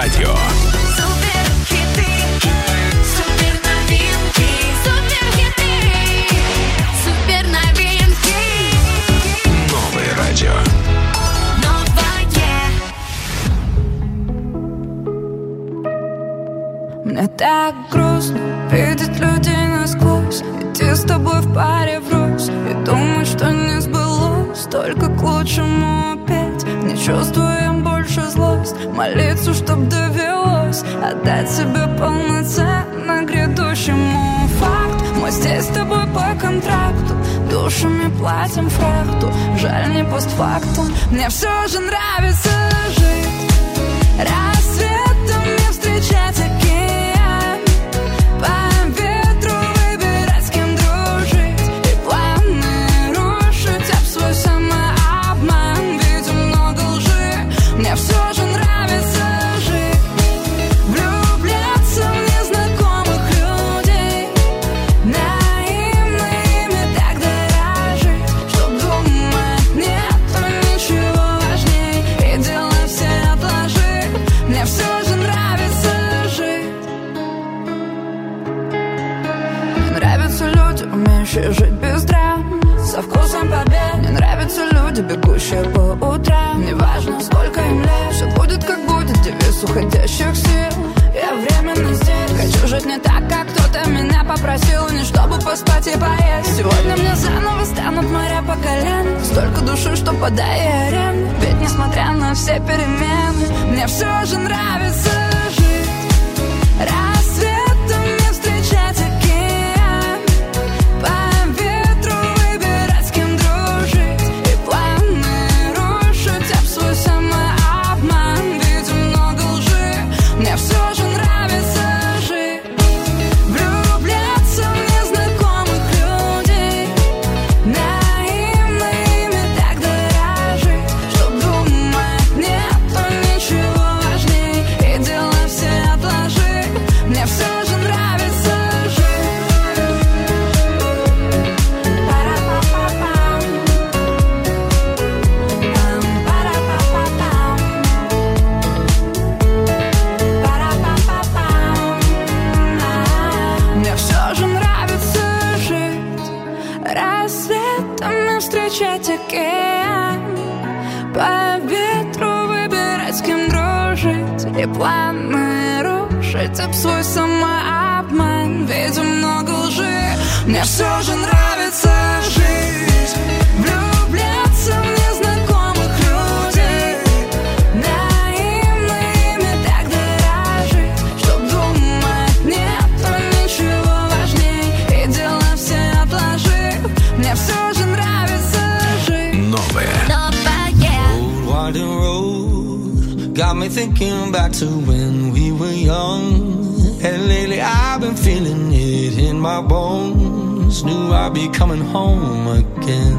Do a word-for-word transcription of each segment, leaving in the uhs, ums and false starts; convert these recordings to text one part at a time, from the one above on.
радио. Новое радио. Мне так грустно видеть людей насквозь, идти с тобой в паре врозь и думать, что не сбылось, только к лучшему опять. Не чувствуем больше злость, молиться, чтоб довелось отдать себе полноценно грядущему факту. Мы здесь с тобой по контракту, душами платим фрахту. Жаль, не постфактум, мне все же нравится жить, рассветом не встречать океан, по ветру выбирать, с кем дружить, и планы рушить об свой самообман. Видим много лжи, мне все же нравится жить, влюбляться в незнакомых людей, наивно ими так дорожить, чтоб думать нету ничего важней, и дела все отложить. Мне все же нравится жить. Мне нравятся люди, умеющие жить без драм, со вкусом побед. Мне нравятся люди, бегущие по утрам. Неважно, сколько им лет, все будет как будет, девиз уходящих сил. Я временно здесь, хочу жить не так, как кто-то меня попросил, не чтобы поспать и поесть. Сегодня мне заново станут моря по колено, столько души, что подай и аренду. Ведь несмотря на все перемены, мне все же нравится жить, рассветом не встречать океан, по ветру выбирать, с кем дружить, и планы рушить об свой самообман. Видим много лжи, мне все же нравится жить, влюбляться в незнакомых людей, наивно ими так дорожить, чтоб думать нету ничего важней, и дела все отложить. Мне все же нравится жить. Пара-па-па-пам. Пам-пара-па-па-пам. Пара-па-па-пам. Мне все же нравится жить, рассветом не встречать океан, по ветру выбирать, с кем дружить, и планы рушить об свой самообман. Видим много лжи, мне все же нравится жить, влюбляться в незнакомых людей, наивно ими так дорожить, чтоб думать нету ничего важней, и дела все отложить. Мне все же нравится жить. Новое. Old winding road got me thinking back to when we were young, and lately I've been feeling it in my bones. Knew I'd be coming home again.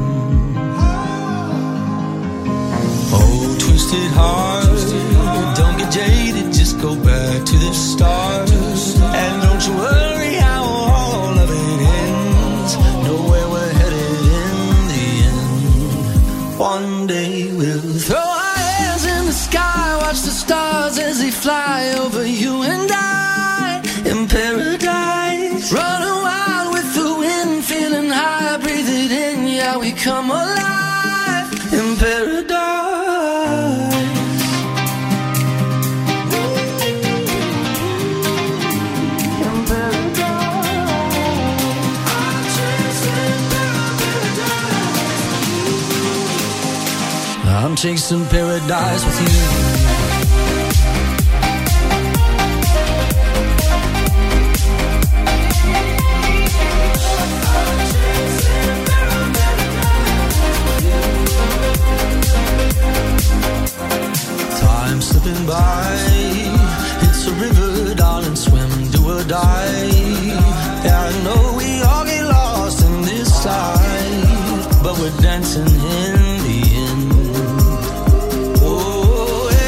Oh, twisted heart, don't get jaded, just go back to the start, and don't you worry how all of it ends. Know where we're headed in the end. One day we'll throw our hands in the sky, watch the stars as they fly over you and I in paradise. Running wild with the wind, feeling high, breathe it in, yeah, we come alive in paradise. In paradise. I'm chasing paradise with you. Time slipping by, it's a river, darling, swim, do or die. Yeah, I know we all get lost in this life, but we're dancing in the end. Oh,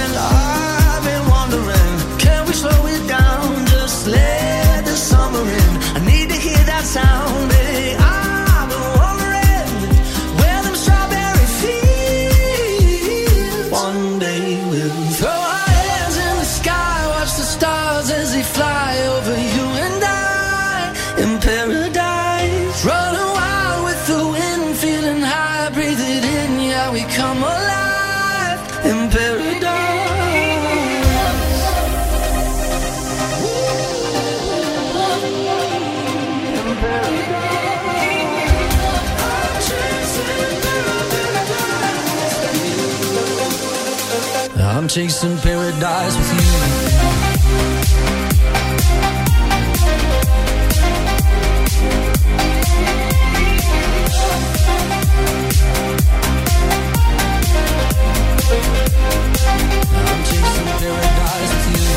chasing paradise with you. I'm chasing paradise with you.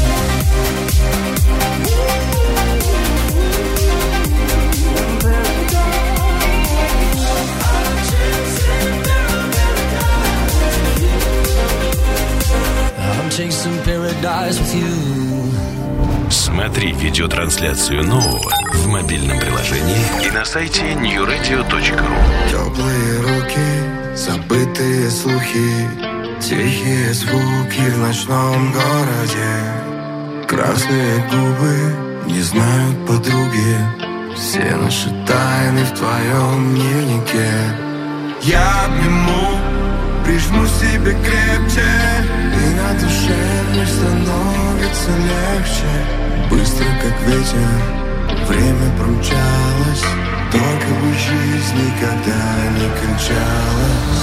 I'm chasing paradise with you. Смотри видеотрансляцию нового в мобильном приложении и на сайте нью радио точка ру. Теплые руки, забытые слухи, тихие звуки в ночном городе. Красные губы не знают подруги, все наши тайны в твоем дневнике. Я обниму, прижму себе крепче, и на душе мне становится легче. Быстро, как ветер, время промчалось, только бы жизнь никогда не кончалась.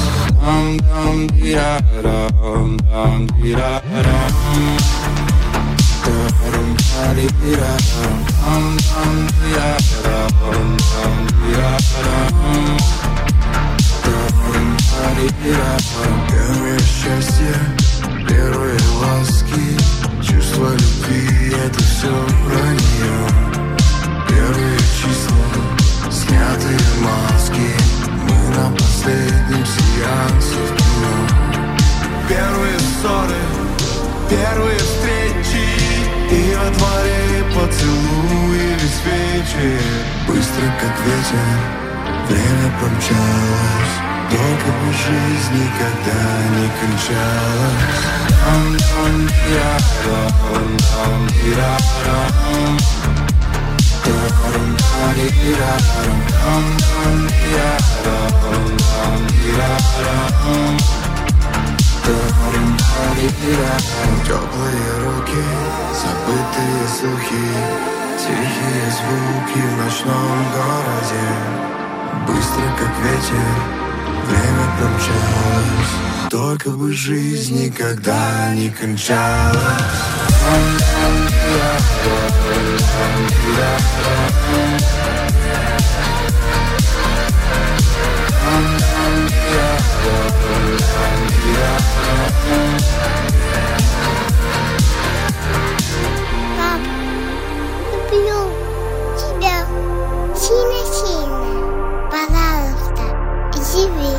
Первое счастье, первые ласки, чувство любви — это все про нее. Первые числа, снятые маски, мы на последнем сеансе в кино. Первые ссоры, первые встречи, и во дворе поцелуи без свечи. Быстро, как ветер, время промчалось, только бы жизнь никогда не кончалась. Теплые руки, забытые слухи, тихие звуки в ночном городе. Быстро, как ветер, время промчалось, только бы жизнь никогда не кончалась. Пап, люблю тебя сильно-сильно. Пожалуйста, живи.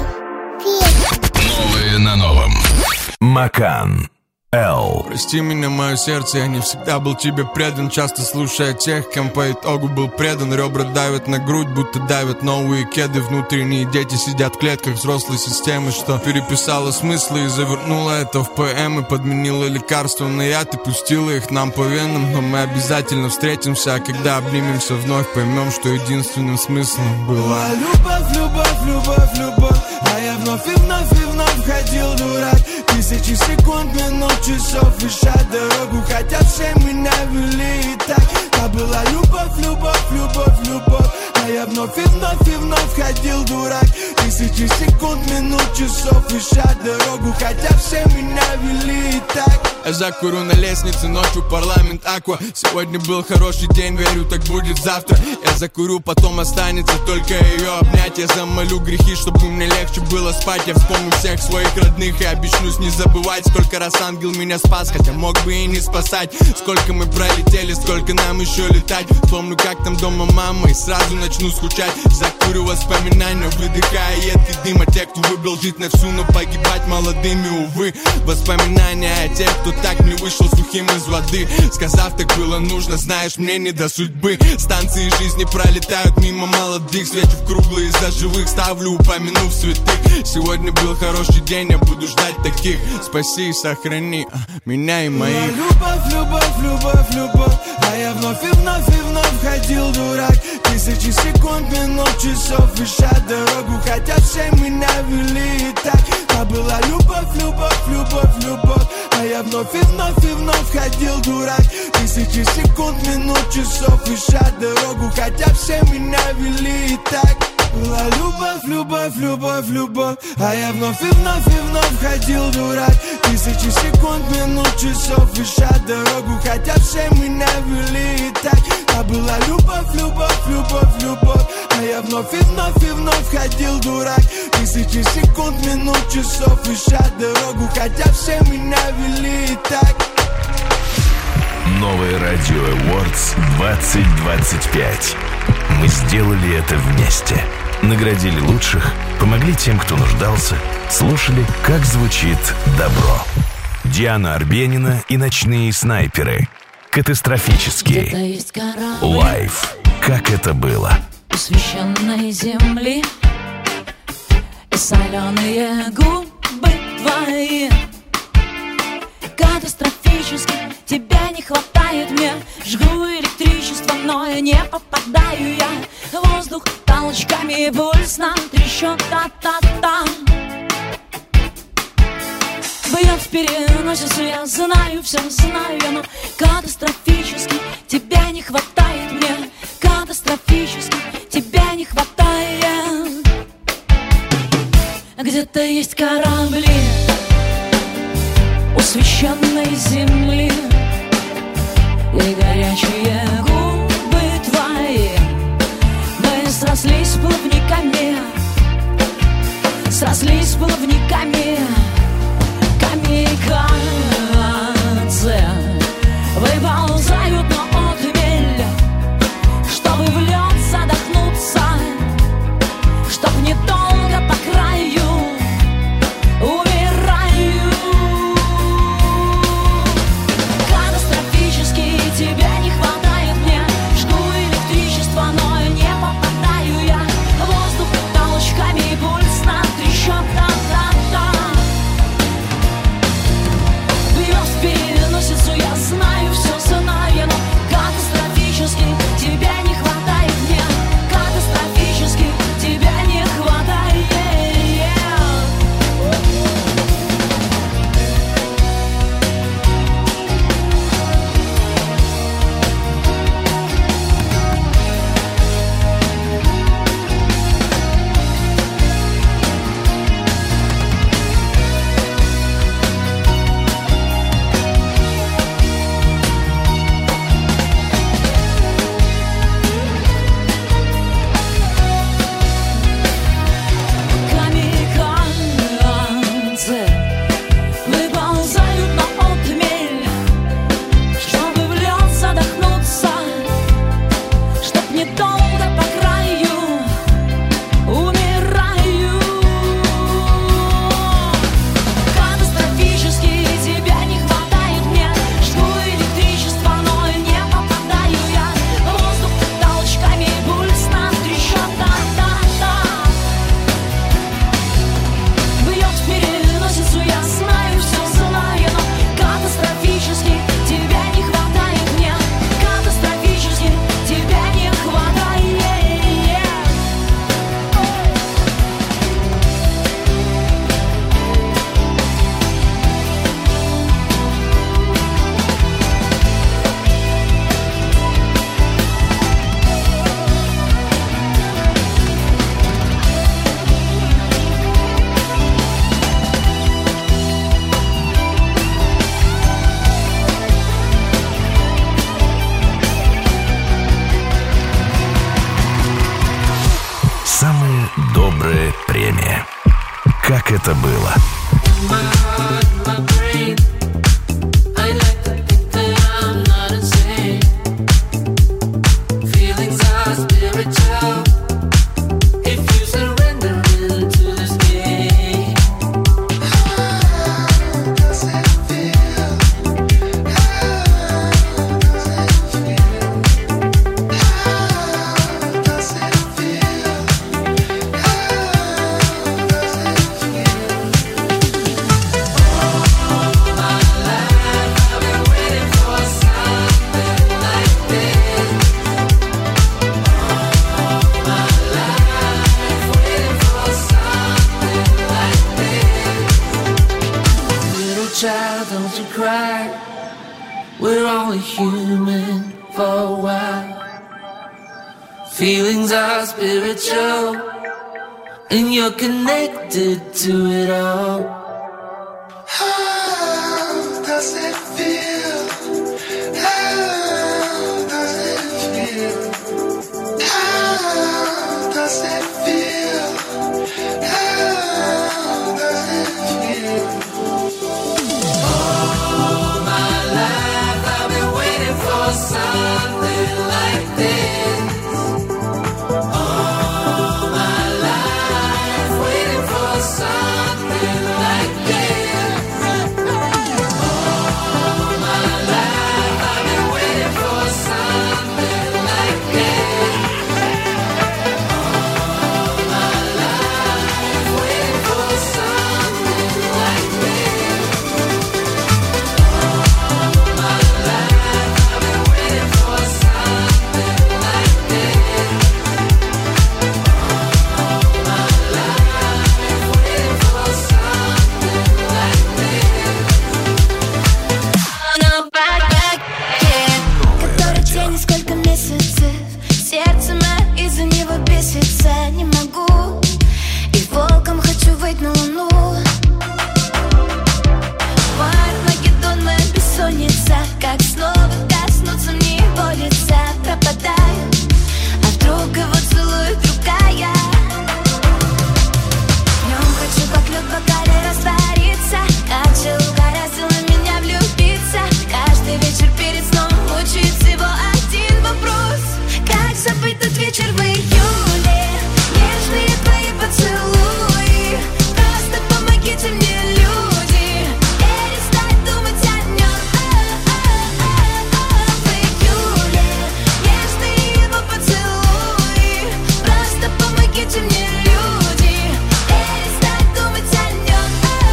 Новые на новом. Макан Л. Прости меня, мое сердце, я не всегда был тебе предан. Часто слушая тех, кем по итогу был предан. Ребра давят на грудь, будто давят новые кеды. Внутренние дети сидят в клетках взрослой системы, что переписала смыслы и завернула это в поэмы. Подменила лекарства на яд и пустила их нам по венам. Но мы обязательно встретимся, а когда обнимемся вновь, поймем, что единственным смыслом была любовь, любовь, любовь, любовь. А я вновь и вновь и вновь ходил дурак. Тысячи секунд, минут, часов, ища дорогу, хотя все меня вели и так. Та была любовь, любовь, любовь, любовь. А я вновь и вновь и вновь ходил дурак. Тысячи секунд, минут, часов, ища дорогу, хотя все меня вели и так. Я закурю на лестнице ночью, парламент Аква. Сегодня был хороший день, верю, так будет завтра. Я закурю, потом останется только ее обнять. Я замолю грехи, чтобы мне легче было спать. Я вспомню всех своих родных и обещаюсь не забывать, сколько раз ангел меня спас, хотя мог бы и не спасать. Сколько мы пролетели, сколько нам еще летать. Вспомню, как там дома мама, и сразу начну скучать. Закурю воспоминания, выдыхая едкий дым. А те, кто выбрал жить на всю, но погибать молодыми, увы. Воспоминания о тех, кто так не вышел сухим из воды, сказав, так было нужно, знаешь, мне не до судьбы. Станции жизни пролетают мимо молодых, свечу в круглые за живых, ставлю, упомянув святых. Сегодня был хороший день, я буду ждать таких. Спаси и сохрани меня и моих. Любовь, любовь, любовь, любовь. А я вновь и вновь и вновь ходил дурак. Тысячи секунд, минут, часов, ища дорогу, хотя все меня вели и так. Та была любовь, любовь, любовь, любовь. А я вновь и вновь и вновь ходил дурак. Тысячи секунд, минут, часов, ища дорогу, хотя все меня вели и так. была любовь, любовь, любовь, любовь. А я вновь и вновь и вновь ходил дурак. Тысячи секунд, минут, часов, ища дорогу, хотя все меня вели и так. А была любовь, любовь, любовь, любовь. А я вновь и вновь и вновь ходил дурак. Тысячи секунд, минут, часов, ища дорогу, хотя все меня вели и так. Новое радио Awards двадцать двадцать пять. Мы сделали это вместе. Наградили лучших, помогли тем, кто нуждался, слушали, как звучит добро. Диана Арбенина и «Ночные снайперы». Катастрофический. Лайв. Как это было? У священной земли и соленые губы твои. Катастрофически тебя не хватает мне. Жгу электричество, но я не попадаю я. Воздух толчками, пульс нам трещет, та-та-та. Бьет в переносицу, я знаю, все знаю я, но катастрофически тебя не хватает мне. Катастрофически тебя не хватает. Где-то есть корабли у священной земли и горячие губы твои. Мы срослись плавниками, срослись плавниками. Камикадзе выползают на отмель, чтобы в лед задохнуться, чтоб недолго по краю умираю. Катастрофически тебя не хватает мне. Жгу электричество, но не попадаю я. Воздух толчками, пульс нам трещет, та-та-та. Бьет в переносицу, я знаю, все знаю, но катастрофически тебя не хватает мне. Катастрофически тебя не хватает. Камикадзе выползают на отмель, чтобы в лед задохнуться, чтоб недолго по краю умираю. Катастрофически тебя не хватает мне. Жгу электричество, но не попадаю я. Воздух толчками, пульс нам трещет, та-та-та. Бьет в переносицу, я знаю, все знаю, но катастрофически тебя не хватает мне. Катастрофически тебя не хватает. Самая добрая премия. Как это было? Child, don't you cry. We're only human for a while. Feelings are spiritual. and you're connected to it all. How does it feel? How does it feel? How does it feel? How does it feel? All my life I've been waiting for something like this. All my life waiting for something like this. All my life I've been waiting for something like this. All my life waiting for something like this. All my life I've been waiting for something like this. All my life waiting for something like this. No back, back, yeah. Который день, несколько месяцев. Сердце мое из-за него бесится. Не могу, и волком хочу выйти на луну. Мой Магеддон, моя бессонница. Как снова коснуться мне его лица. Пропадаю, а вдруг его целует другая. Днем хочу как лед в бокале раствориться. Как же угораздило меня влюбиться. Каждый вечер перед сном мучает всего один вопрос: как забыть тот вечер в июле? Нежные твои поцелуи. Просто помогите мне, люди, перестать думать о нем. В июле нежные его поцелуи. Просто помогите мне, люди, перестать думать о нем.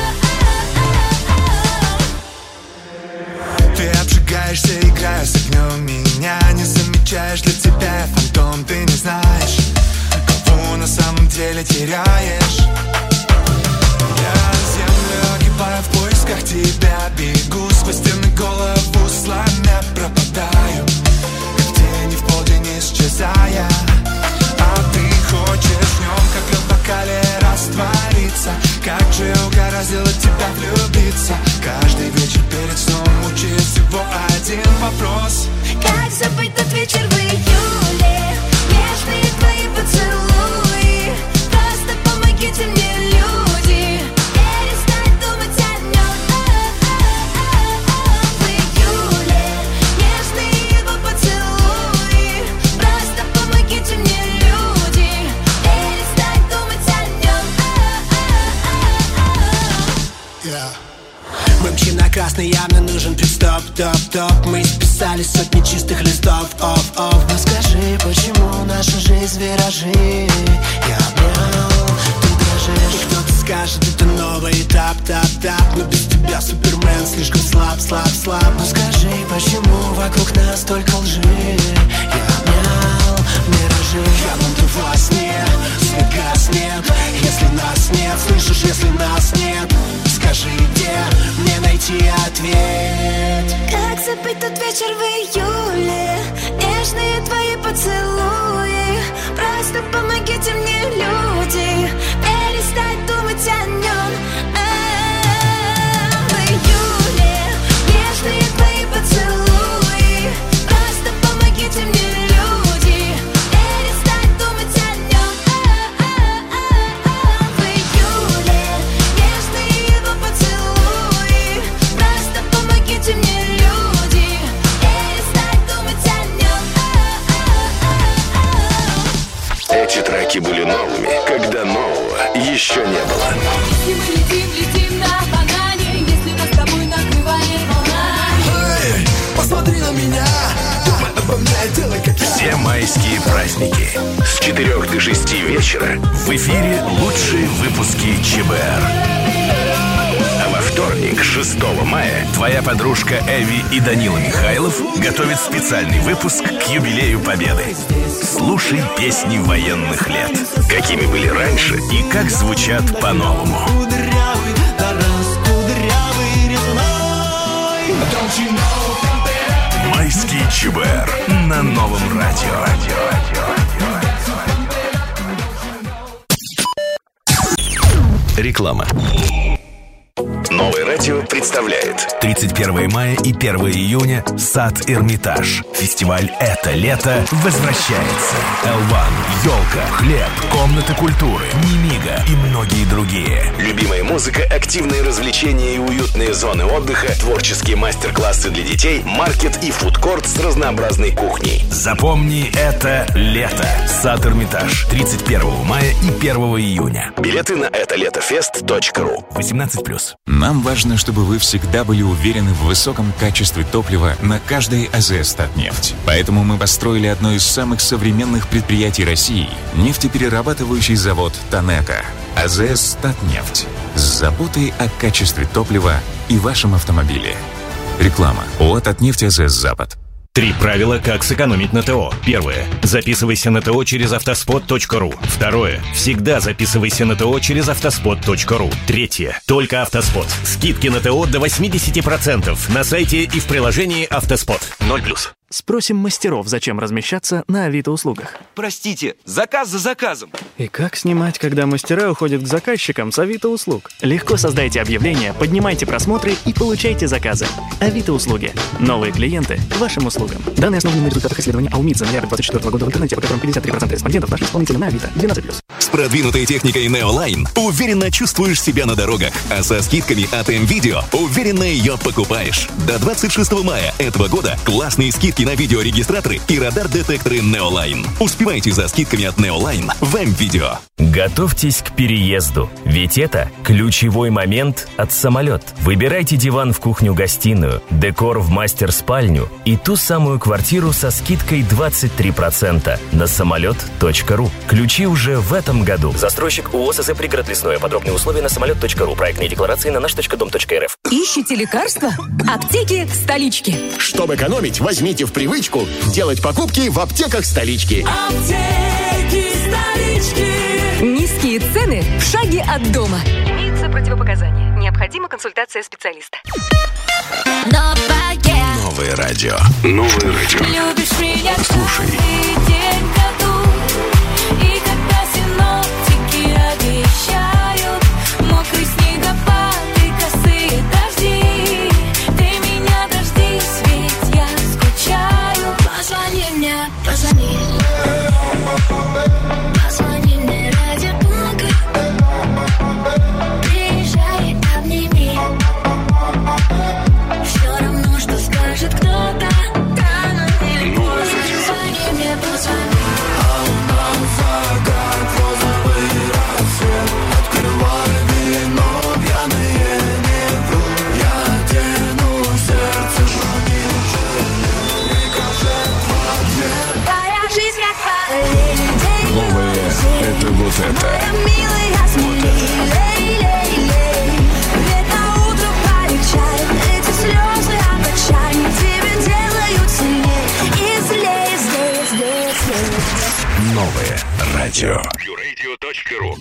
Ты обжигаешься, играя с огнем. Меня не замечаешь, для тебя я фантом. Ты не знаешь, кого на самом деле теряешь. Я землю огибаю в поисках тебя. Бегу сквозь стены, голову сломя. Пропадаю, как в тени в полдень исчезая. А ты хочешь в нем, как лед в бокале, раствориться. Как же угораздило тебя влюбиться. Каждый вечер перед сном мучает всего один вопрос: как забыть тот вечер в июле? Нежные твои поцелуи. Просто помогите мне, люди, перестать думать о нем. В июле нежные его поцелуи. Просто помогите мне, люди, перестать думать о нем. Мы мчим на красный, явно нужен пит-стоп, топ-топ. Мы списали сотни чистых листов, оф-оф. Но скажи, почему наша жизнь виражи? Я обнял, ты дрожишь. Кто-то скажет, это новый этап, тап-тап. Но без тебя Супермен слишком слаб, слаб, слаб. Но скажи, почему вокруг нас столько лжи? Я обнял миражи. Я буду во сне, свет гаснет. Если нас нет, слышишь, если нас нет, скажи, где мне найти ответ? Как забыть тот вечер в июле? Нежные твои поцелуи. Просто помогите мне, люди, перестать думать о нем. В июле нежные твои поцелуи. Просто помогите мне, люди, перестать думать о нем. В июле нежные его поцелуи. Просто помогите мне, люди, перестать думать о нем. Эти треки были новыми, когда нового еще не было. Если мы летим, летим на банане, если нас с тобой накрывает волна. Эй, посмотри на меня, думай обо мне, делай как я. Все майские праздники с четырёх до шести вечера в эфире лучшие выпуски ЧБР. А во вторник, шестого мая, твоя подружка Эви и Данила Михайлов готовят специальный выпуск к юбилею Победы. Слушай песни военных лет. Какими были раньше и как звучат по-новому. Кудрявый, да раз кудрявый резной. Майский ЧБР на новом радио. Реклама. Новое радио представляет тридцать первого мая и первого июня Сад Эрмитаж. Фестиваль «Это лето» возвращается. Элван, Ёлка, Хлеб, Комната культуры, Немига и многие другие. Любимая музыка, активные развлечения и уютные зоны отдыха, творческие мастер-классы для детей, маркет и фудкорт с разнообразной кухней. Запомни, это лето. Сад Эрмитаж. тридцать первого мая и первого июня. Билеты на это лето фест точка ру. восемнадцать плюс. Нам важно, чтобы вы всегда были уверены в высоком качестве топлива на каждой АЗС «Татнефть». Поэтому мы построили одно из самых современных предприятий России – нефтеперерабатывающий завод «Танека». АЗС «Татнефть» с заботой о качестве топлива и вашем автомобиле. Реклама. ОАО «Татнефть» АЗС «Запад». Три правила, как сэкономить на ТО. Первое. Записывайся на ТО через автоспот точка ру. Второе. Всегда записывайся на ТО через автоспот точка ру. Третье. Только Автоспот. Скидки на ТО до восемьдесят процентов на сайте и в приложении Автоспот. ноль плюс. Спросим мастеров, зачем размещаться на Авито-услугах. Простите, заказ за заказом. И как снимать, когда мастера уходят к заказчикам с Авито-услуг? Легко создайте объявление, поднимайте просмотры и получайте заказы. Авито-услуги. Новые клиенты к вашим услугам. Данные основаны на результатах исследования АУМИД за ноябрь двадцать четвёртого года в интернете, по которым пятьдесят три процента респондентов нашли исполнителя на Авито. двенадцать плюс. С продвинутой техникой Neoline уверенно чувствуешь себя на дорогах, а со скидками от М-Видео уверенно ее покупаешь. До двадцать шестого мая этого года классные скидки на видеорегистраторы и радар-детекторы Neoline. Успевайте за скидками от Neoline в М-Видео. Готовьтесь к переезду, ведь это ключевой момент от самолет. Выбирайте диван в кухню-гостиную, декор в мастер-спальню и ту самую квартиру со скидкой двадцать три процента на самолет точка ру. Ключи уже в этом году. Застройщик ООО СС «Пригород Лесное». Подробные условия на самолет точка ру. Проектные декларации на наш точка дом точка эр эф. Ищите лекарства? Аптеки столички. Чтобы экономить, возьмите в привычку делать покупки в аптеках столички. Аптеки столички. Низкие цены в шаге от дома. Имеются противопоказания. Необходима консультация специалиста. Новое радио. Новое радио. Любишь меня, слушай. День в году. И когда синоптики обещают мокрый снегопад и косые дожди, ты меня дождись, ведь я скучаю. Позвони мне, позвони. Позвони мне ради Бога. Приезжай, обними. Все равно, что скажет кто-то. Рано или поздно. Позвони мне, позвони. А у нас закат, розовый рассвет. Открывай вино, пьяные не врут. Я тяну сердце, но не уже. И кажет в ответ. Твоя жизнь как парень. Новое — это вот это. Милая, смелей, лей, лей. Ведь на утро полегчает. Эти слезы обольщают. Тебя делают сильнее. И злее, злее, злее, злее. Новое радио. Юрадио точка ру.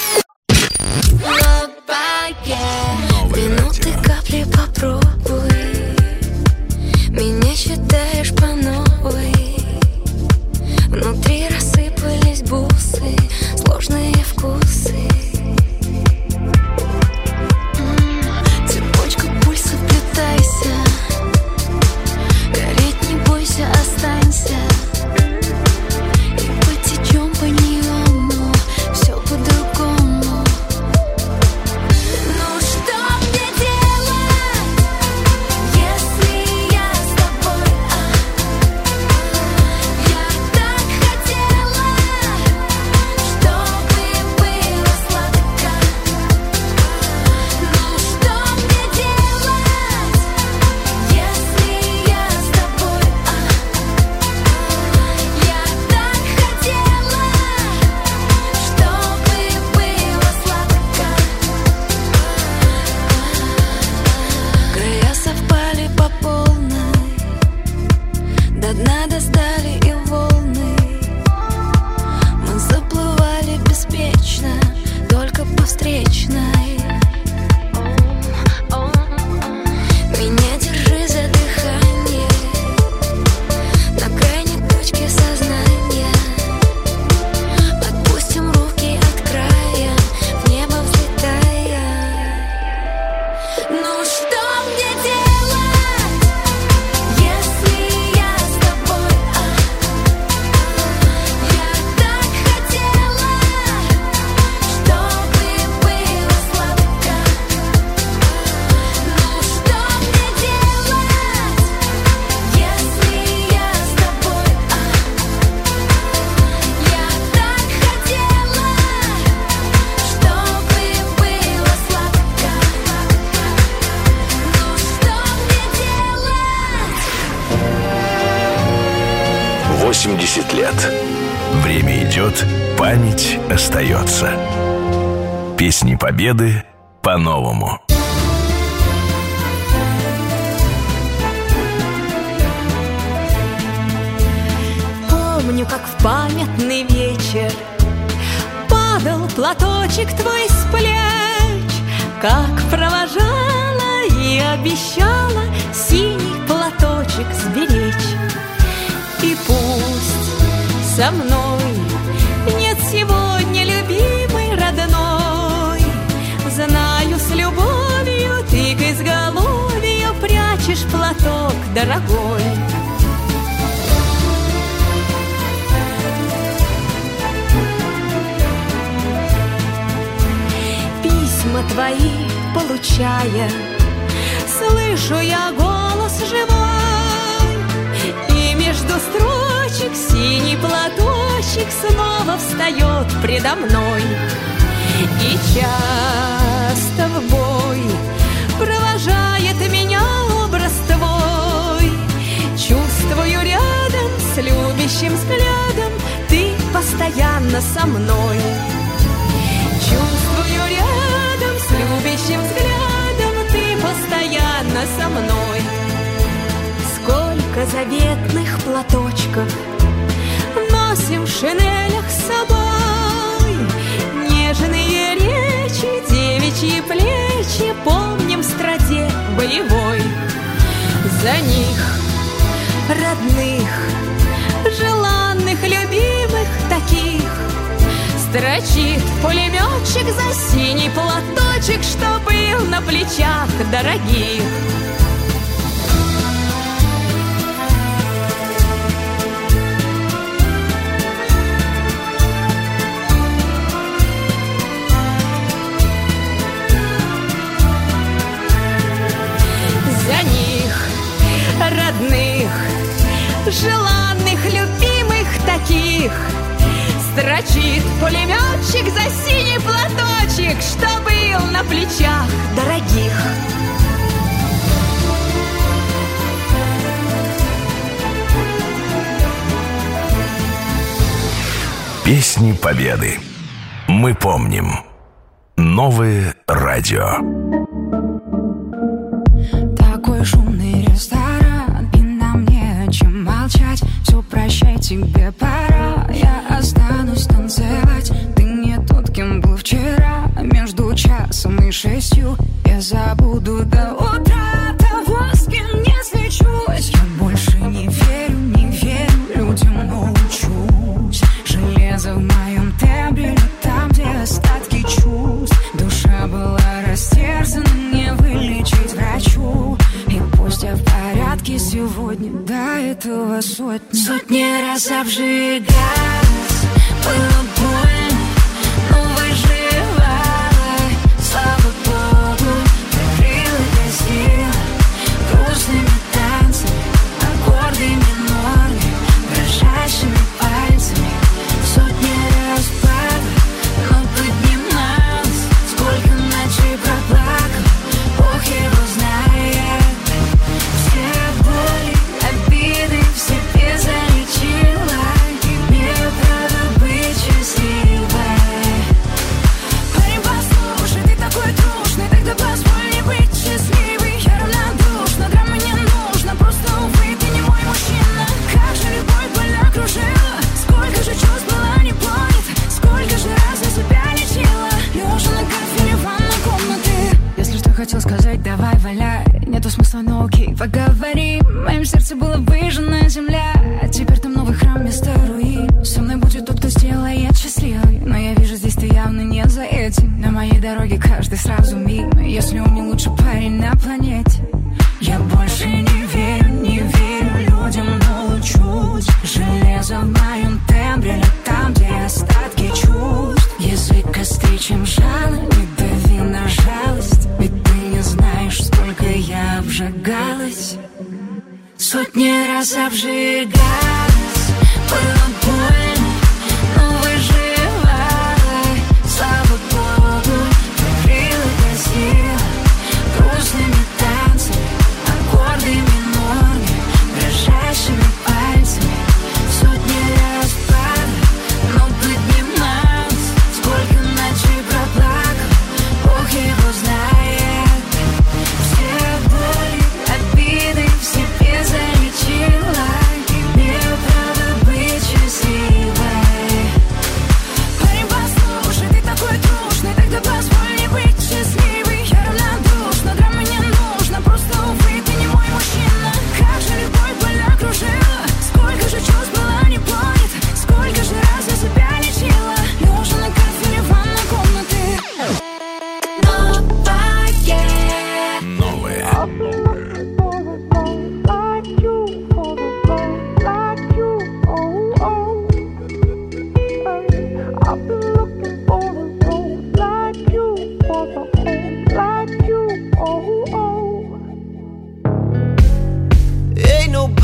Минуты капли попробуй. Меня считаешь по новой. Внутри рассыпались бусы, сложные вкусы. М-м, цепочка пульса, вплетайся. Гореть не бойся, останься. И потечем по неону, все по-другому. Ну что мне делать, если я с тобой? А, я так хотела, восемьдесят лет. Время идет, память остается. Песни Победы по-новому. Помню, как в памятный вечер падал платочек твой с плеч, как провожала и обещала синий платочек сберечь. И пусть со мной нет сегодня любимой родной, знаю, с любовью ты к изголовью прячешь платок дорогой. Письма твои получая, слышу я голос живой, и между строчек синий платочек снова встает предо мной. И часто в бой провожает меня образ твой, чувствую рядом с любящим взглядом ты постоянно со мной. Чувствую рядом с любящим взглядом ты постоянно со мной. Сколько заветных платочков носим в шинелях с собой, нежные речи, девичьи плечи помним в страде боевой. За них, родных, желанных, любимых таких, строчит пулеметчик за синий платочек, что был на плечах дорогих. За них, родных, желанных, любимых таких, строчит пулеметчик за синий платочек, что был на плечах дорогих. Песни Победы. Мы помним. Новое радио. Такой шумный ресторан, и нам не о чем молчать. Все, прощай, тебе пора. Я останусь танцевать. Ты не тот, кем был вчера. Между часом и шестью я забуду до утра того, с кем не свечусь. Я больше не верю, не верю людям, научусь. Железо в моем тембре, там, где остатки чувств. Душа была растерзана, не вылечить врачу. И пусть я в порядке сегодня, до этого сотни Сотни раз обжигалась, было больно, но выживала. Слава Богу, прикрыла гостила грустными танцами, аккорды минорные, дрожащими пальцами. Сотни раз падала, но поднималась. Сколько ночей проплакала, Бог его знает. Все боли, обиды в себе залечила. Имею право быть счастливой. Парень, послушай, ты такой трушный, тогда позволь мне быть счастливой. Я равнодушна, драма не нужно, просто, увы, ты не мой мужчина. Как же любовь больно кружила, сколько же чувств было не понято, сколько же раз я себя лечила. Лежа на кафеле ванной комнаты. Если что хотел сказать, давай валяй. Нету смысла, но окей, поговори. В моем сердце была выжжена земля, а теперь там новый храм вместо руин. Со мной будет тот, кто сделает счастливой, но я вижу, здесь ты явно не за этим. На моей дороге каждый сразу мимо, если он не лучший парень на планете. Я больше не верю, не верю людям, научусь. Железо в моем тембре, там, где остатки чувств. Язык острее, чем жало, не дави на жалость. Ведь ты не знаешь, сколько я обжигалась. Сотни раз обжигалась, было больно, но выживала. Слава Богу, прикрыла гостила грустными танцами, аккорды минорные, дрожащими пальцами. Сотни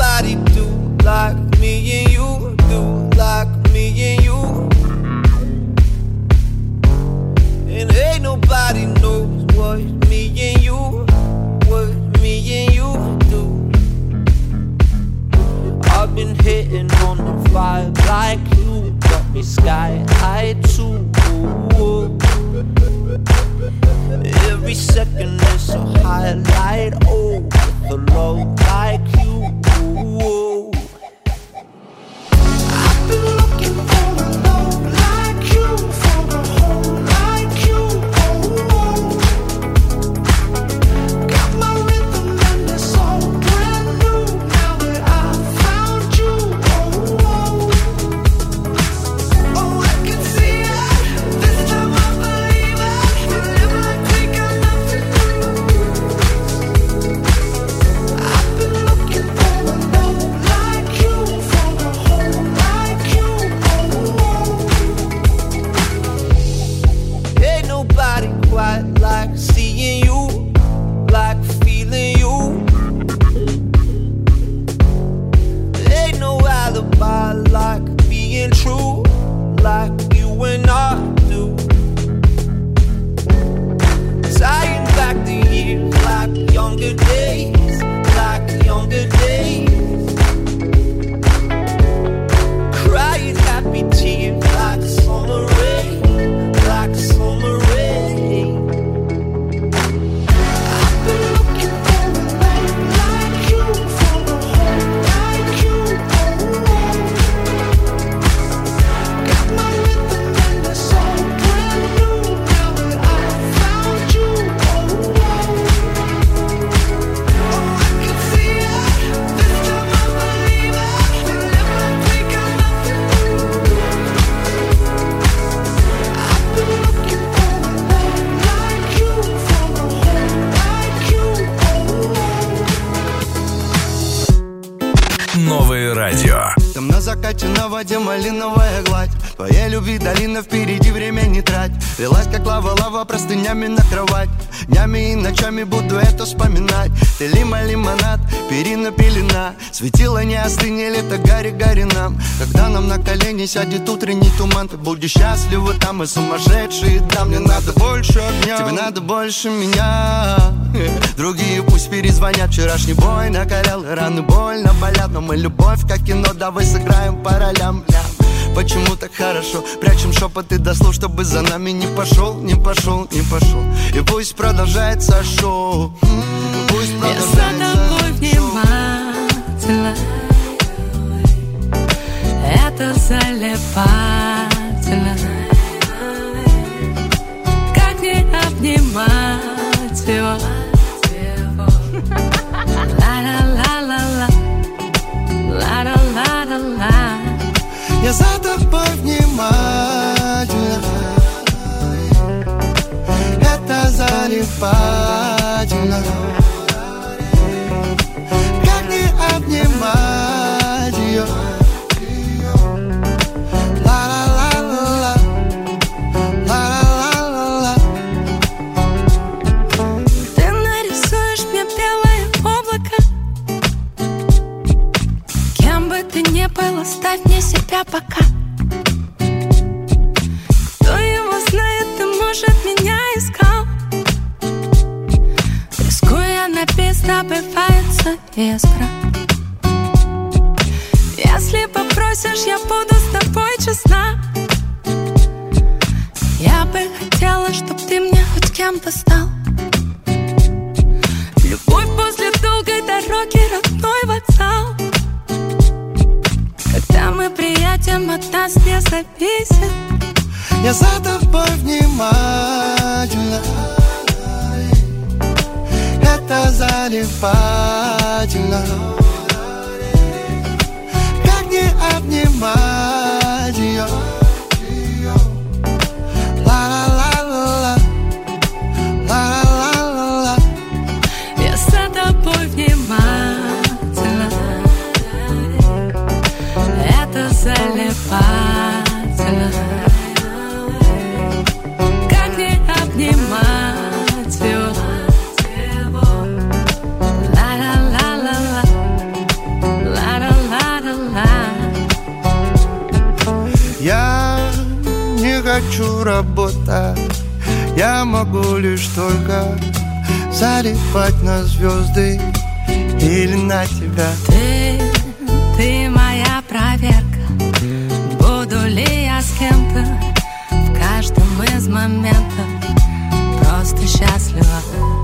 nobody do like me and you, do like me and you. And ain't nobody knows what me and you, what me and you do. I've been hitting on the vibe like you, got me sky high too. Every second is a highlight, oh, with a love like you. I've been looking for a love like you, for a home like you, oh, oh. Got my rhythm and it's all brand new, now that I found you, oh, oh. Oh, I can see it, this time I believe it. We live like we got nothing to lose. I've been looking for a love like you, for a home like you, oh, oh. Ain't nobody quite like seeing you, like feeling you. Ain't no alibi like being true, like you and I do. Tying back the years like younger days, like younger days. Crying happy tears like summer rain, like summer rain. I've been looking for a love like you, for a home like you, oh, oh. Got my rhythm and it's all brand new, now that I found you, oh, oh. Oh, I can see it, this time I believe it. We live like we got nothing to lose. I've been looking for a love like you, for a home like you, oh, oh. Новое радио. Там на закате на воде малиновая гладь. Твоей любви долина, впереди время не трать. Лилась как лава, лава простынями на кровать. Днями и ночами буду это вспоминать. Ты лима, лимонад, перина, пелена. Светило не остынь, лето, гари, гари нам. Когда нам на колени сядет утренний туман, ты будешь счастлива там и сумасшедшие. Да, мне надо больше огня, тебе надо больше меня. Другие пусть перезвонят, вчерашний бой накалял, раны больно болят. Но мы любовь как кино, давай сыграем по ролям. Почему так хорошо? Прячем шепоты до слов, чтобы за нами не пошел, не пошел, не пошел. И пусть продолжается шоу. Пусть продолжается я за тобой внимательно. Это залипательно. Как не обнимать его? Ла-ла-ла-ла-ла, ла-ла-ла-ла-ла. Я за тобой внимательно. Это залипательно. Как не обнимать ее? Ла-ла-ла-ла-ла, ла-ла-ла-ла-ла. Ты нарисуешь мне белое облако. Кем бы ты ни был, оставь мне себя пока. Кто его знает, ты, может, меня искал. Рискуя написано, бывается искра. Если попросишь, я буду с тобой честна. Я бы хотела, чтоб ты мне хоть кем-то стал. Любовь после долгой дороги, родной вокзал. Когда мы приедем, от нас не зависит. Я за тобой внимательно. Это залипательно. Как не обнимать ее? Ла-ла-ла-ла-ла, ла-ла-ла-ла-ла. Я за тобой внимательно. Это залипательно. Как не обнимать его? Ла-ла-ла-ла-ла, хочу работать. Я могу лишь только залипать на звезды или на тебя. Ты, ты моя проверка. Буду ли я с кем-то в каждом из моментов просто счастлива.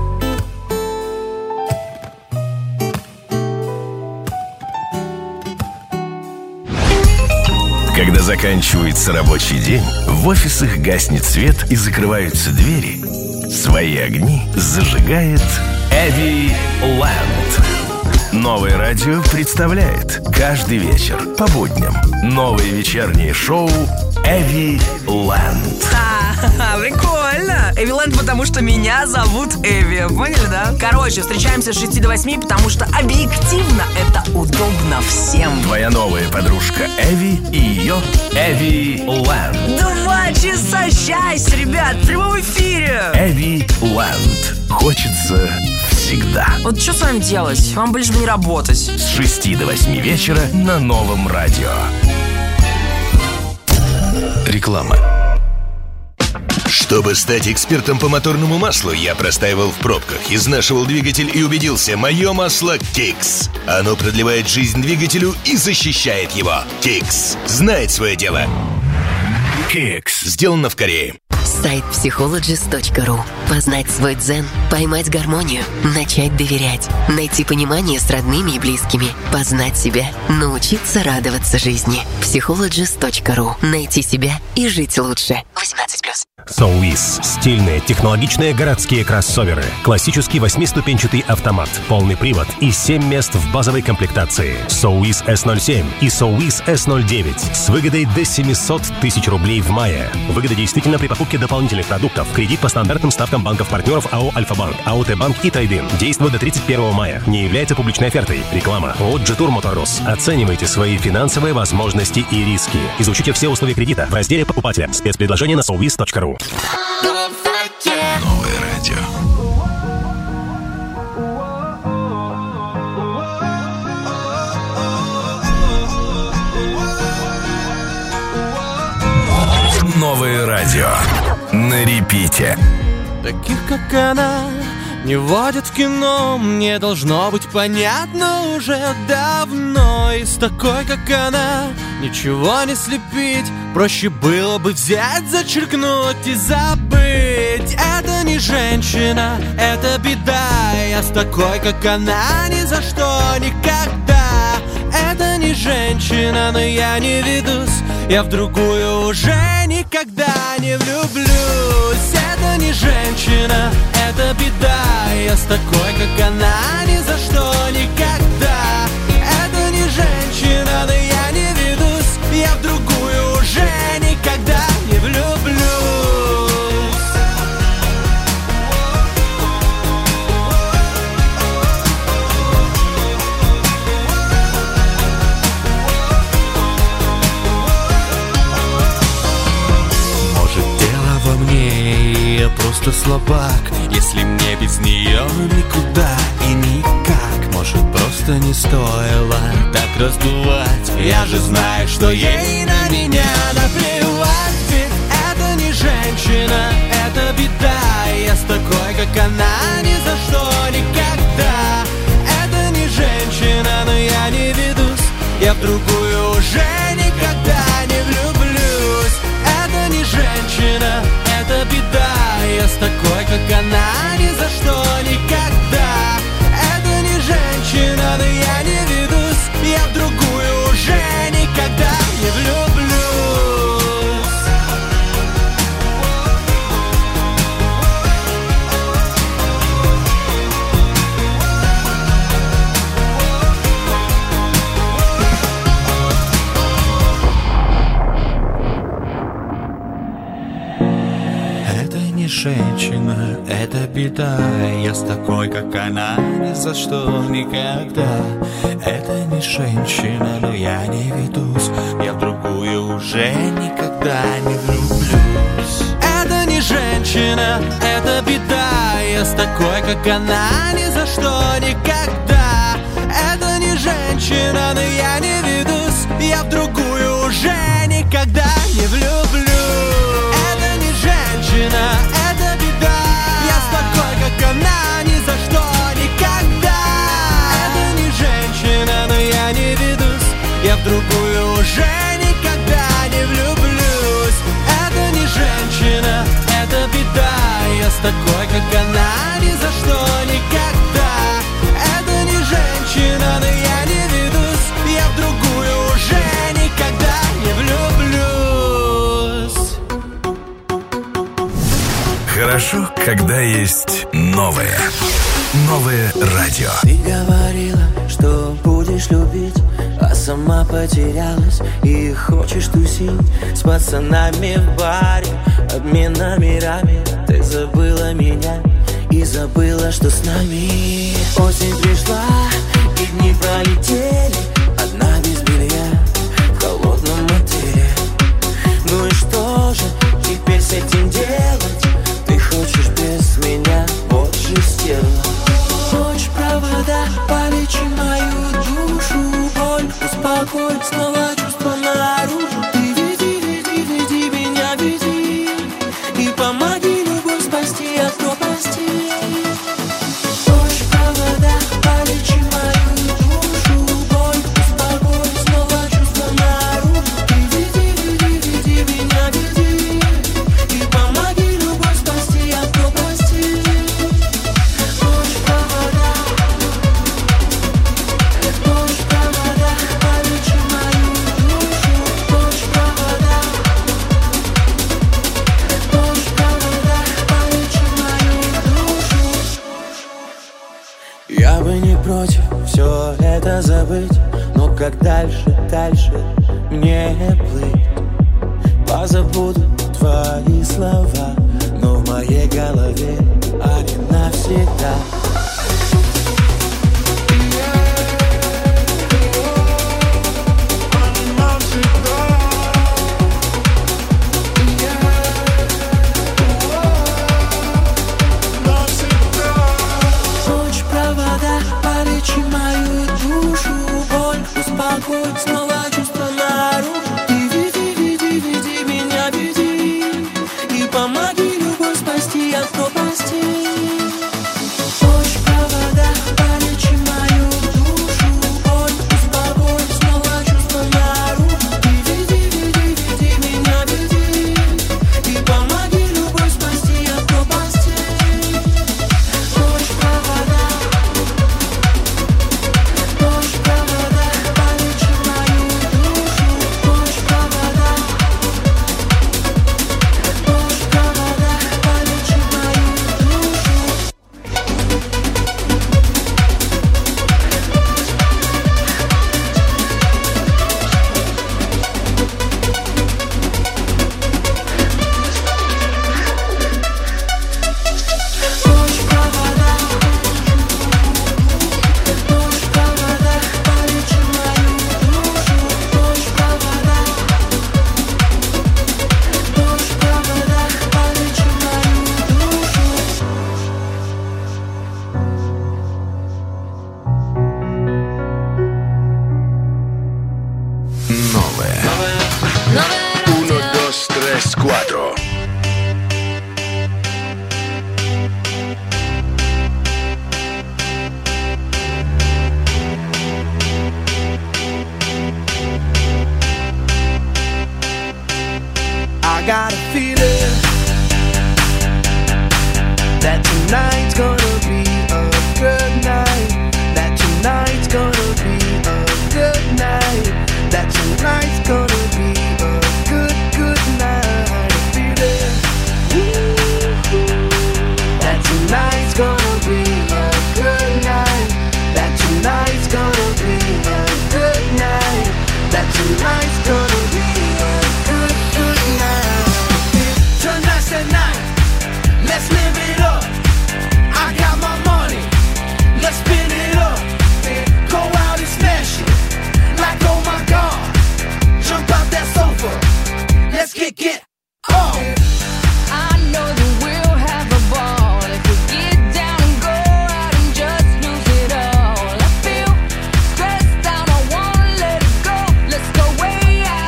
Когда заканчивается рабочий день, в офисах гаснет свет и закрываются двери, свои огни зажигает Эви Лэнд. Новое радио представляет каждый вечер по будням новое вечернее шоу Эви Лэнд. А, прикольно. Эви Лэнд, потому что меня зовут Эви. Поняли, да? Короче, встречаемся с шести до восьми, потому что объективно это удобно всем. Твоя новая подружка Эви и ее Эви Лэнд. Два часа счастья, ребят, в прямом эфире. Эви Лэнд. Хочется всегда. Вот что с вами делать? Вам бы лишь бы не работать. С шести до восьми вечера на новом радио. Реклама. Чтобы стать экспертом по моторному маслу, я простаивал в пробках, изнашивал двигатель и убедился, мое масло Кикс. Оно продлевает жизнь двигателю и защищает его. Кикс знает свое дело. Кикс. Сделано в Корее. Сайт психологист точка ру. Познать свой дзен, поймать гармонию, начать доверять, найти понимание с родными и близкими, познать себя, научиться радоваться жизни. психологист точка ру. Найти себя и жить лучше. восемнадцать плюс. Соуис. Стильные, технологичные городские кроссоверы. Классический восьмиступенчатый автомат, полный привод и семь мест в базовой комплектации. Соуис эс ноль семь и Соуис эс ноль девять с выгодой до семьсот тысяч рублей в мае. Выгода действительно при покупке дополнительных продуктов. Кредит по стандартным ставкам банков-партнеров АО «Альфа-банк», АО «Т-банк» и «Трейдин». Действует до тридцать первого мая. Не является публичной офертой. Реклама. ООО «Джетур Моторос». Оценивайте свои финансовые возможности и риски. Изучите все условия кредита в разделе «Покупателя». Спецпредложение на соуис точка ру. Новое радио. Новое радио на репите. Таких, как она, не водят в кино. Мне должно быть понятно уже давно. И с такой, как она, ничего не слепить. Проще было бы взять, зачеркнуть и забыть. Это не женщина, это беда. Я с такой, как она, ни за что, никогда. Это не женщина, но я не ведусь. Я в другую уже никогда не влюблюсь. Это не женщина, это беда. Я с такой, как она, ни за что, никогда. Это не женщина, но я не ведусь. Я в другую уже никогда не влюблюсь. Я просто слабак, если мне без нее никуда и никак. Может, просто не стоило так раздувать. Я же знаю, что ей на меня наплевать. Ведь это не женщина, это беда. Я с такой, как она, ни за что, никогда. Это не женщина, но я не ведусь. Я в другую уже никогда не влюблюсь. Это не женщина, это беда. Я с такой, как она, ни за что, никогда. Это не женщина, но я не ведусь. Я в другую уже никогда не влюблюсь. Женщина, это беда. Я с такой, как она, ни за что, никогда. Это не женщина, но я не ведусь. Я в другую уже никогда не влюблюсь. Это не женщина, это беда. Я с такой, как она, ни за что, никогда. Это не женщина, но я не ведусь. Я в другую уже никогда не влюблюсь. в другую уже никогда не влюблюсь. Это не женщина, это беда. Я с такой, как она, ни за что никогда. Это не женщина, но я не ведусь. Я в другую уже никогда не влюблюсь. Хорошо, когда есть новое. Новое радио. Ты говорила, что будешь любить, а сама потерялась и хочешь тусить с пацанами в баре, обмен номерами. Ты забыла меня и забыла, что с нами. Осень пришла и дни пролетели, одна без белья в холодном мотеле. Ну и что же теперь с этим делать? Ты хочешь без меня, вот же стерва. Ночь провода, полечи мою душу, боль успокой, снова чувства наружу. Ты веди, веди, веди меня, веди, и помоги любовь спасти от пропасти. Ночь провода, полечи мою душу, боль успокой, снова чувства наружу. Ты веди, веди, веди меня, веди, и помоги любовь спасти от пропасти. Я бы не против все это забыть, но как дальше, дальше мне плыть? Позабуду твои слова, но в моей голове они навсегда. Ночь провода, полечи мою душу, боль успокой, снова чувства наружу. Ты веди, веди, веди меня, веди, и помоги любовь спасти от пропасти. Ночь провода, полечи мою душу, боль успокой, снова чувства наружу. Ты веди, веди, веди меня, веди, и помоги любовь спасти от пропасти. Ночь провода, ночь провода, полечи мою душу, ночь провода, ночь провода, полечи мою душу. Новое. Uno, dos, tres, cuatro. I got a feeling that tonight's gonna be a good night. That tonight's gonna be a good night. That tonight's gonna be a good, good night. A feeling that tonight's gonna be a good night. That tonight's gonna be a good night. That tonight's gonna be a good, good night. Tonight's the night. Let's live it up. I got my money. Let's spin it up. Go out and smash it. Like oh my God. Jump out that sofa. Let's kick it off. I know that we'll have a ball if we get down and go out and just lose it all. I feel stressed out, I wanna let it go. Let's go way out.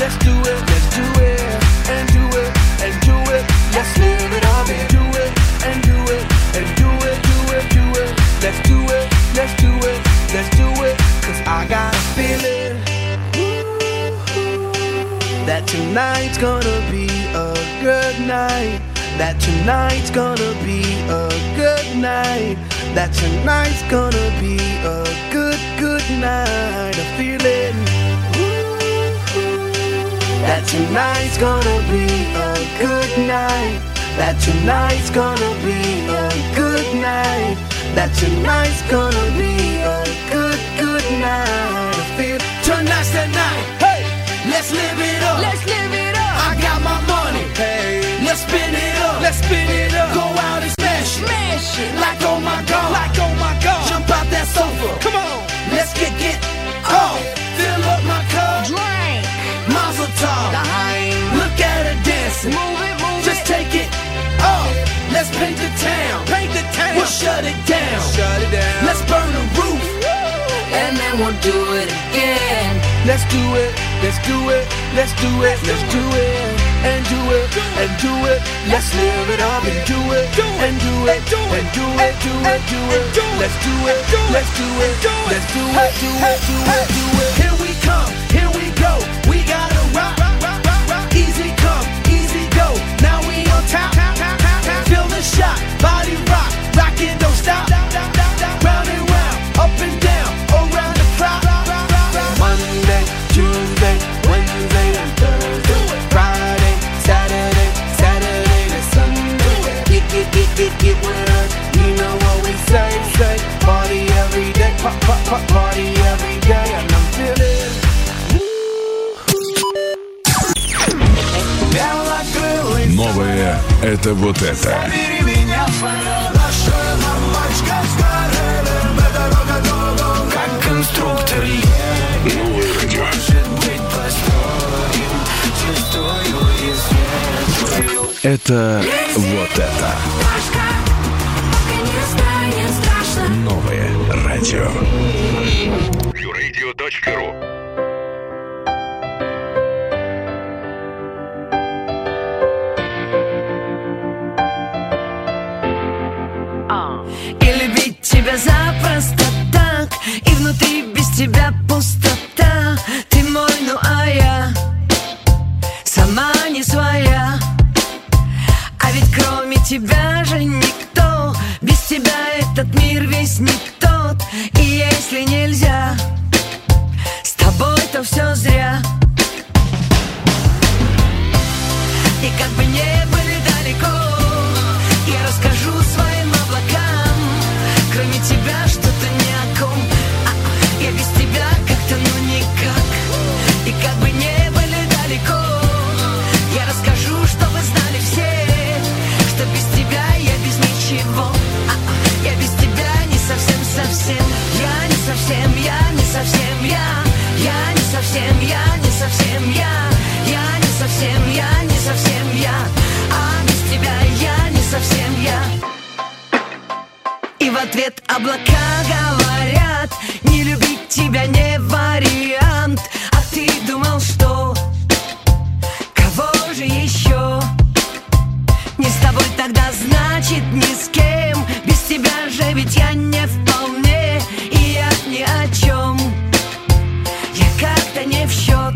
let's do it, let's do it, and do it, and do it. Let's live it up and do it, and do it, and do it, do it, do it. Let's do it, let's do it, let's do it. Cause I got a feeling that tonight's gonna be a good night. That tonight's gonna be a good night. That tonight's gonna be a good, good night. A feeling that tonight's gonna be a good night. That tonight's gonna be a good night. That tonight's gonna be a good, good night. I feel tonight's the night. Hey, let's live it up. Let's live it up. I got my money. Hey, let's spin it up. Let's spin it up. Go out and smash it. Smash it. Like oh my god. Like oh my god. Jump out that sofa. Come on. Let's get get off. Fill up my cup. Drink. Mazel tov. Look at her dancing. Move it, move Just it. take it off. Let's paint the town. Paint the town. We'll shut it down. Shut it down. Let's burn the roof. And then we'll do it again. Let's do it. Let's do it. Let's do it. Let's do it. And do it. And do it. Let's live it up and do it. And do it. And do it. Do it. Do it. Let's do it. Let's do it. Let's do it. Do it. Do it. Do it. Here we come. Here we go. We gotta rock. Easy come. Easy go. Now we on top. Feel the shot. Body rock. Rock it. Don't stop. Round and round. Up and down. Around the clock. Monday, Tuesday, Wednesday, and Thursday. Friday, Saturday, Saturday to Sunday. Get, get, get, get, get with us. You know what we say, say. Party every day. Pop, pop, pop, party every day. And I'm feeling. Новое — это вот это. Как конструктор. Новое радио. Это вот это. Новое радио. Юридио точка ру. И любить тебя запросто так, и внутри без тебя пустота. Ты мой, ну а я сама не своя. А ведь кроме тебя же никто, без тебя этот мир весь не тот. И если нельзя, с тобой-то все зря. И как бы не были далеко, я расскажу своим облакам. Кроме тебя что-то ни о ком. А, я без тебя как-то ну никак. И как бы не были далеко, я расскажу, чтобы знали все, что без тебя я без ничего. А, я без тебя не совсем-совсем. Я не совсем, я не совсем я. Я не совсем, я не совсем я. Я не совсем, я не совсем я. А без тебя я не совсем я. И в ответ облака говорят: не любить тебя не вариант. А ты думал, что кого же еще? Не с тобой тогда, значит ни с кем. Без тебя же ведь я не вполне. И я ни о чем, я как-то не в счет.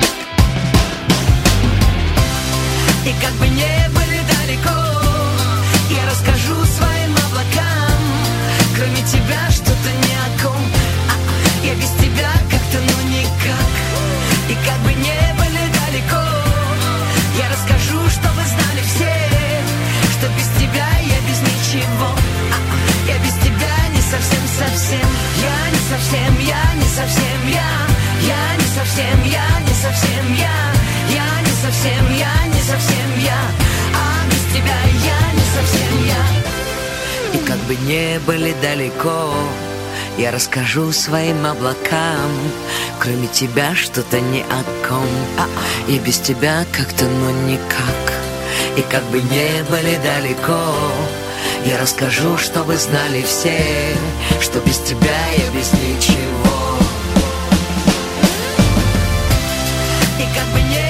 И как бы не были далеко, я расскажу своим облакам. Кроме тебя что-то ни о ком. А, я без тебя как-то ну никак. И как бы не были далеко, я расскажу, чтобы знали все, что без тебя я без ничего. А, я без тебя не совсем-совсем. Я не совсем, я не совсем я. Я не совсем, я не совсем я. Я не совсем, я не совсем я. А без тебя я не совсем я. И как бы не были далеко, я расскажу своим облакам. Кроме тебя что-то ни о ком. А, и без тебя как-то ну никак. И как бы не были далеко, я расскажу, чтобы знали все, что без тебя я без ничего. И как бы не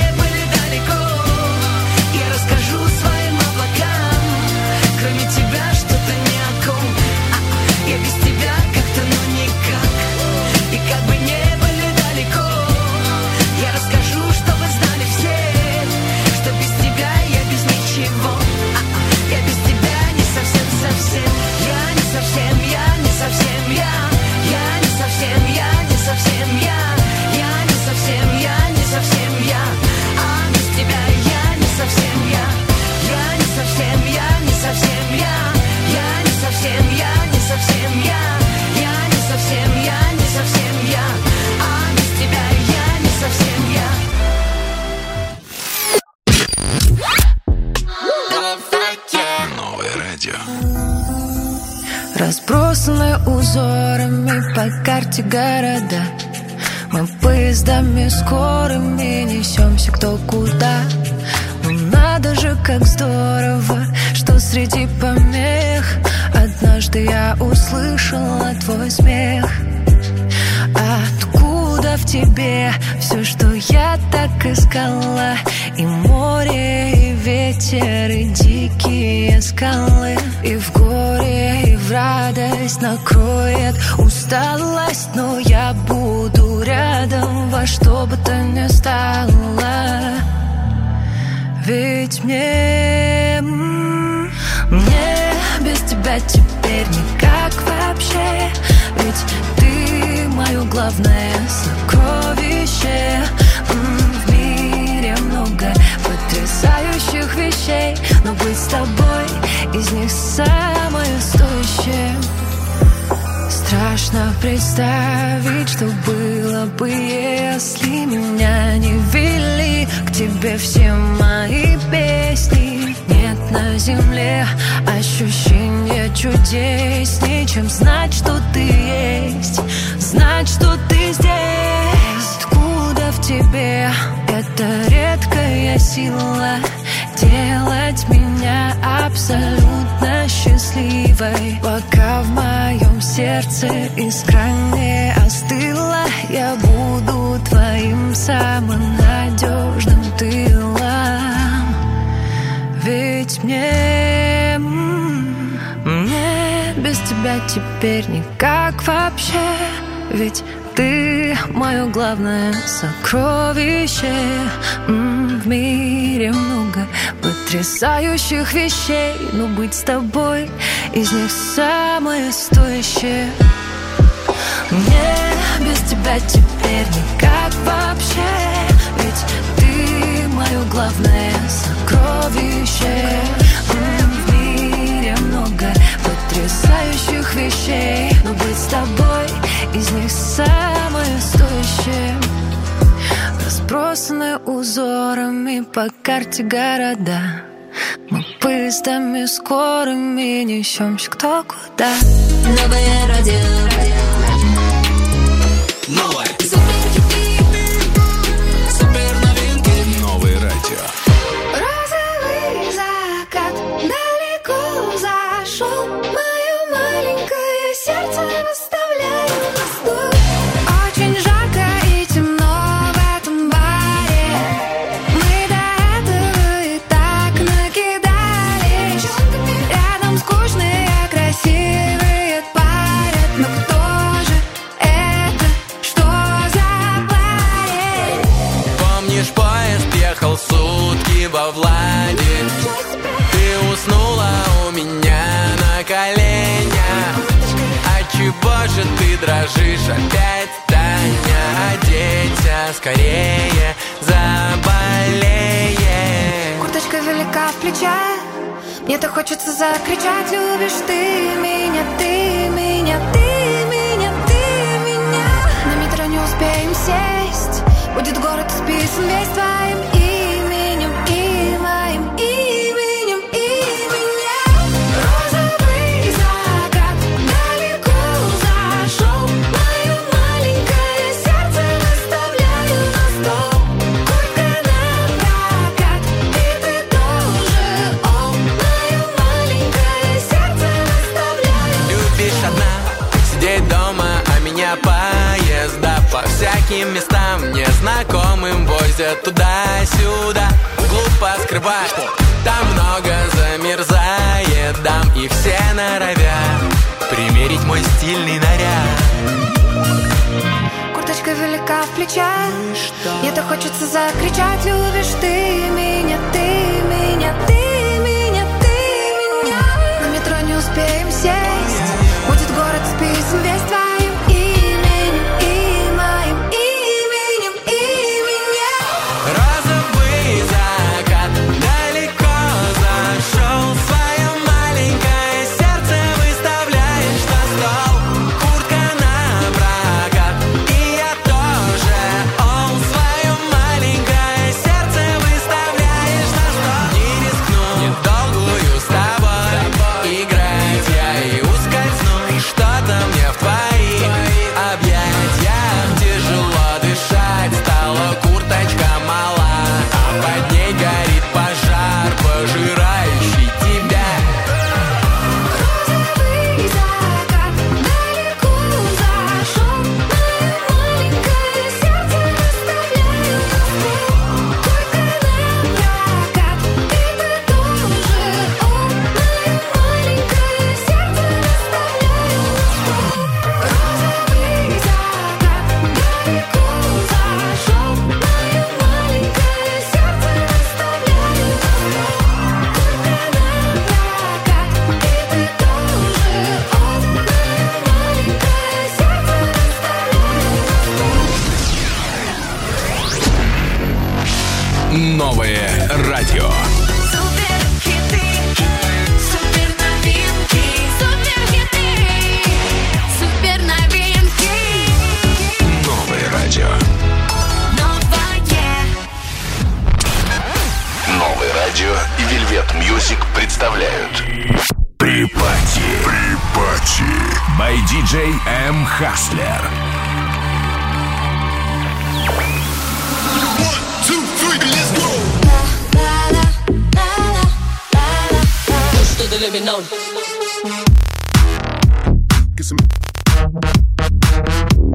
Я без тебя как-то ну никак. И как бы не были далеко, я расскажу, чтобы знали все, что без тебя я без ничего. А-а, я без тебя не совсем-совсем. Я не совсем, я не совсем я. Я не совсем, я не совсем я. Я не совсем, я не совсем я. А без тебя я не совсем я. Я не совсем, я не совсем я. Я не совсем, я не совсем я. Я не совсем, я не совсем я. А без тебя я не совсем я. Новое радио. Разбросаны узорами по карте города. Мы поездами скорыми несемся кто куда. Ну надо же, как здорово, что среди помех однажды я услышала твой смех. Откуда в тебе все, что я так искала? И море, и ветер, и дикие скалы. И в горе, и в радость накроет усталость. Но я буду рядом во что бы то ни стало. Ведь мне, мне без тебя теперь никак вообще. Ведь ты мое главное сокровище. В мире много потрясающих вещей, но быть с тобой из них самое стоящее. Страшно представить, что было бы, если меня не вели к тебе все мои песни. Нет на земле ощущения чудеснее, чем знать, что ты есть, знать, что ты здесь. Откуда в тебе эта редкая сила делать меня абсолютно счастливой? Пока в моем сердце искра не остыла, я буду твоим самым надежным тылом. Ведь мне, мне без тебя теперь никак вообще. Ведь ты мое главное сокровище. М-м, в мире много потрясающих вещей, но быть с тобой из них самое стоящее. Мне без тебя теперь никак вообще. Ведь ты мое главное сокровище. М-м, в мире много потрясающих вещей, но быть с тобой из них самое стоящее. Разбросаны узорами по карте города. Мы поездами скорыми несемся кто куда. Новое радио. Новое. Супер новинки. Новое радио. Розовый закат далеко зашел. Мое маленькое сердце выставляю на стол. Очень жарко и темно в этом баре. Мы до этого и так накидали. Рядом скучные, красивые парят. Но кто же это? Что за парень? Помнишь, поезд ехал сутки во Владе? Ты уснула у меня на коленях. Отчего же ты дрожишь опять, Таня? Оденься скорее, заболеешь. Курточка велика в плечах. Мне-то хочется закричать: любишь ты меня, ты меня, ты меня, ты меня. На метро не успеем сесть. Будет город исписан весь твоим именем и моим именем и меня. Розовый закат далеко зашел. Мое маленькое сердце выставляю на стол. Куртка на прокат, и ты тоже. О, мое маленькое сердце выставляю. Любишь одна сидеть дома, а меня поезда по всяким местам незнакомым возят туда-сюда. Глупо скрывать, там много замерзает дам, и все норовят примерить мой стильный наряд. Курточка велика в плечах, мне-то хочется закричать: любишь ты меня, ты меня, ты меня, ты меня. На метро не успеем сесть, будет город списан весь твоим именем и моим именем и меня. Розовый закат далеко зашел, свое маленькое сердце выставляешь на стол. Куртка на прокат, и я тоже. Ол, свое маленькое сердце выставляешь на стол. Не рискну недолгую с тобой играть, я и ускользну. Что-то мне в твоих объятиях тяжело дышать. Стала курточка мала, а под ней горит пожар, пожирающий тебя. Розовый закат далеко зашел, мое маленькое сердце выставляю на стол. Только на прокат, и ты тоже. О, мое маленькое сердце выставляю на стол. Розовый закат далеко зашел, мое маленькое сердце выставляю на стол. Только на прокат, и ты тоже. О, мое маленькое сердце Новое радио. Суперхиты, суперновинки, суперхиты, суперновинки. Новое радио. Новое. Новое радио и Velvet Music представляют Припати. Припати. By ди джей M. Hustler. To the living on. Get some.